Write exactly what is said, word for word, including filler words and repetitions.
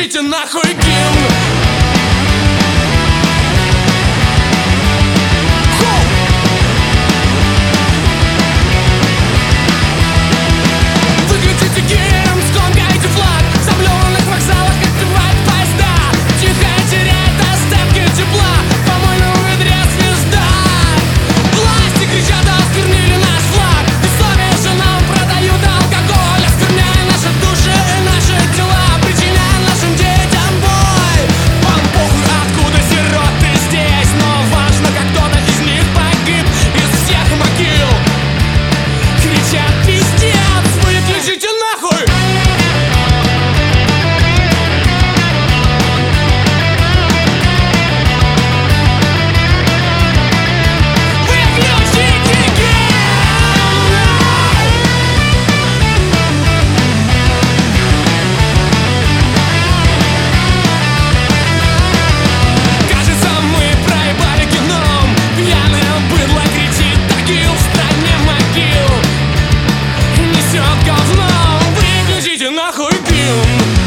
Выключите нахуй гимн. Выключите гимн, скомкайте флаг. В заблеванных вокзалах открывают поезда. Тихо теряет остатки тепла. В помойном ведре звезда. Власти кричат, осквернили наш флаг. Бессовестно же нам продают алкоголь, оскверняя наши души и наши тела, причиняя нашим детям боль. Вам похуй, откуда сироты здесь, но важно, как кто-то из них погиб из всех могил. Кричат пиздец, выключите нахуй. Кажется, мы проебали геном. Пьяное быдло кричит «Тагил» в стране могил. Несет говном. Выключите нахуй гимн.